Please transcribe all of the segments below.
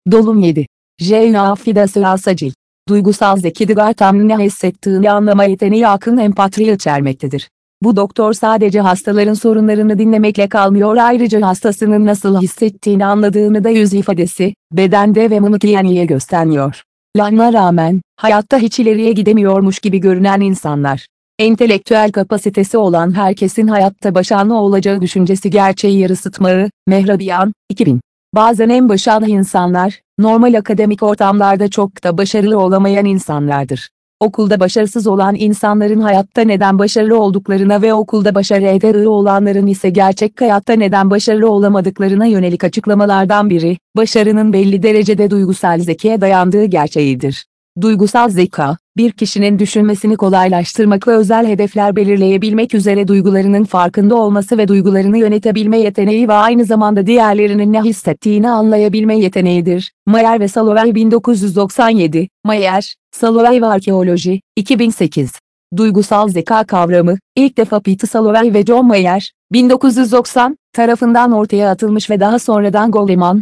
Dolum 7. J.Nafidası Asacil. Duygusal zeki tam ne hissettiğini anlama yeteneği akın empatiyi içermektedir. Bu doktor sadece hastaların sorunlarını dinlemekle kalmıyor, ayrıca hastasının nasıl hissettiğini anladığını da yüz ifadesi, bedende ve mimikleriyle gösteriyor. Lana rağmen, hayatta hiç ileriye gidemiyormuş gibi görünen insanlar. Entelektüel kapasitesi olan herkesin hayatta başarılı olacağı düşüncesi gerçeği yansıtmağı, Mehrabian, 2000. Bazen en başarılı insanlar, normal akademik ortamlarda çok da başarılı olamayan insanlardır. Okulda başarısız olan insanların hayatta neden başarılı olduklarına ve okulda başarı eden olanların ise gerçek hayatta neden başarılı olamadıklarına yönelik açıklamalardan biri, başarının belli derecede duygusal zekaya dayandığı gerçeğidir. Duygusal zeka, bir kişinin düşünmesini kolaylaştırmak ve özel hedefler belirleyebilmek üzere duygularının farkında olması ve duygularını yönetebilme yeteneği ve aynı zamanda diğerlerinin ne hissettiğini anlayabilme yeteneğidir. Mayer ve Salovey 1997, Mayer, Salovey ve Arkeoloji, 2008. Duygusal zeka kavramı, ilk defa Peter Salovey ve John Mayer, 1990, tarafından ortaya atılmış ve daha sonradan Goleman,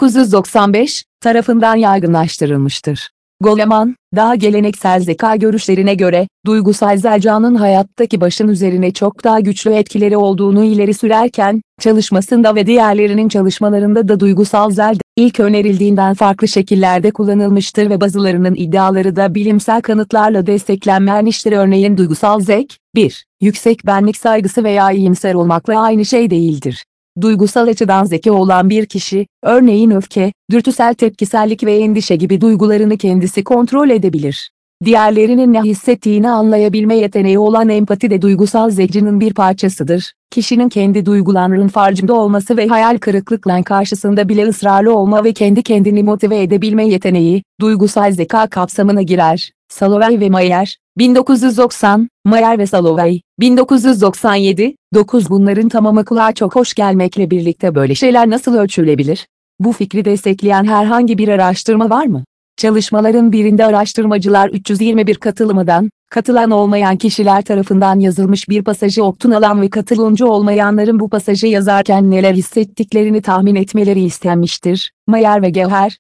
1995, tarafından yaygınlaştırılmıştır. Goleman, daha geleneksel zeka görüşlerine göre, duygusal zekanın hayattaki başın üzerine çok daha güçlü etkileri olduğunu ileri sürerken, çalışmasında ve diğerlerinin çalışmalarında da duygusal zeka, ilk önerildiğinden farklı şekillerde kullanılmıştır ve bazılarının iddiaları da bilimsel kanıtlarla desteklenmiştir. Örneğin duygusal zeka, 1. Yüksek benlik saygısı veya iyimser olmakla aynı şey değildir. Duygusal açıdan zeki olan bir kişi, örneğin öfke, dürtüsel tepkisellik ve endişe gibi duygularını kendisi kontrol edebilir. Diğerlerinin ne hissettiğini anlayabilme yeteneği olan empati de duygusal zekanın bir parçasıdır. Kişinin kendi duygularının farkında olması ve hayal kırıklıkların karşısında bile ısrarlı olma ve kendi kendini motive edebilme yeteneği, duygusal zeka kapsamına girer. Salovey ve Mayer, 1990, Mayer ve Salovey, 1997, 9 Bunların tamamı kulağa çok hoş gelmekle birlikte böyle şeyler nasıl ölçülebilir? Bu fikri destekleyen herhangi bir araştırma var mı? Çalışmaların birinde araştırmacılar 321 katılan olmayan kişiler tarafından yazılmış bir pasajı alan ve katılımcı olmayanların bu pasajı yazarken neler hissettiklerini tahmin etmeleri istenmiştir. Mayer ve Gevher,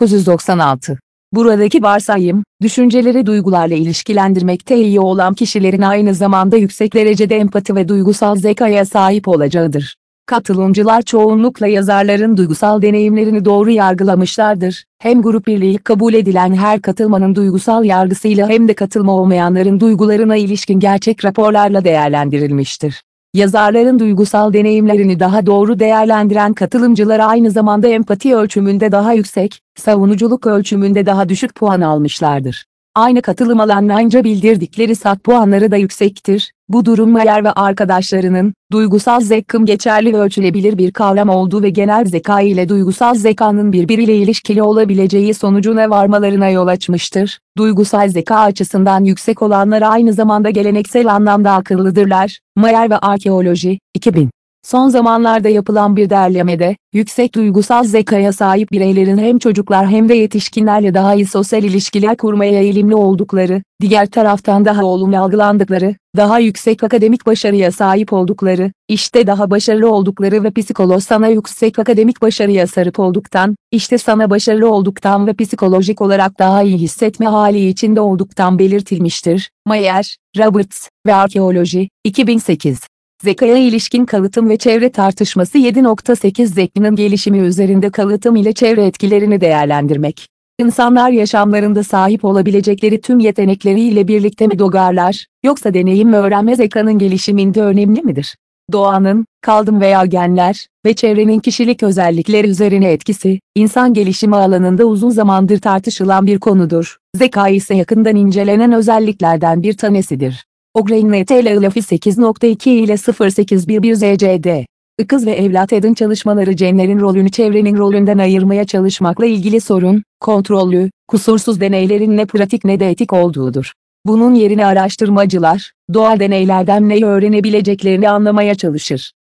1996. Buradaki varsayım, düşünceleri duygularla ilişkilendirmekte iyi olan kişilerin aynı zamanda yüksek derecede empati ve duygusal zekaya sahip olacağıdır. Katılımcılar çoğunlukla yazarların duygusal deneyimlerini doğru yargılamışlardır. Hem grup birliği kabul edilen her katılmanın duygusal yargısıyla hem de katılma olmayanların duygularına ilişkin gerçek raporlarla değerlendirilmiştir. Yazarların duygusal deneyimlerini daha doğru değerlendiren katılımcılar aynı zamanda empati ölçümünde daha yüksek, savunuculuk ölçümünde daha düşük puan almışlardır. Aynı katılım alanlarınca bildirdikleri sat puanları da yüksektir. Bu durum Mayer ve arkadaşlarının, duygusal zekanın geçerli ve ölçülebilir bir kavram olduğu ve genel zeka ile duygusal zekanın birbiriyle ilişkili olabileceği sonucuna varmalarına yol açmıştır. Duygusal zeka açısından yüksek olanlar aynı zamanda geleneksel anlamda akıllıdırlar. Mayer ve Arkeoloji, 2000. Son zamanlarda yapılan bir derlemede, yüksek duygusal zekaya sahip bireylerin hem çocuklar hem de yetişkinlerle daha iyi sosyal ilişkiler kurmaya eğilimli oldukları, diğer taraftan daha olumlu algılandıkları, daha yüksek akademik başarıya sahip oldukları, işte daha başarılı oldukları ve sana yüksek akademik başarıya sahip olduktan, işte sana başarılı olduktan ve psikolojik olarak daha iyi hissetme hali içinde olduktan belirtilmiştir. Mayer, Roberts ve Arkeoloji, 2008. Zekaya ilişkin kalıtım ve çevre tartışması 7.8 Zekanın gelişimi üzerinde kalıtım ile çevre etkilerini değerlendirmek. İnsanlar yaşamlarında sahip olabilecekleri tüm yetenekleriyle birlikte mi doğarlar, yoksa deneyim ve öğrenme zekanın gelişiminde önemli midir? Doğanın, kaldım veya genler ve çevrenin kişilik özellikleri üzerine etkisi, insan gelişimi alanında uzun zamandır tartışılan bir konudur. Zeka ise yakından incelenen özelliklerden bir tanesidir. O'Grady Lafi 8.2 ile 0811 ZCD. Kız ve evlat edin çalışmaları genlerin rolünü çevrenin rolünden ayırmaya çalışmakla ilgili sorun, kontrollü, kusursuz deneylerin ne pratik ne de etik olduğudur. Bunun yerine araştırmacılar, doğal deneylerden neyi öğrenebileceklerini anlamaya çalışır.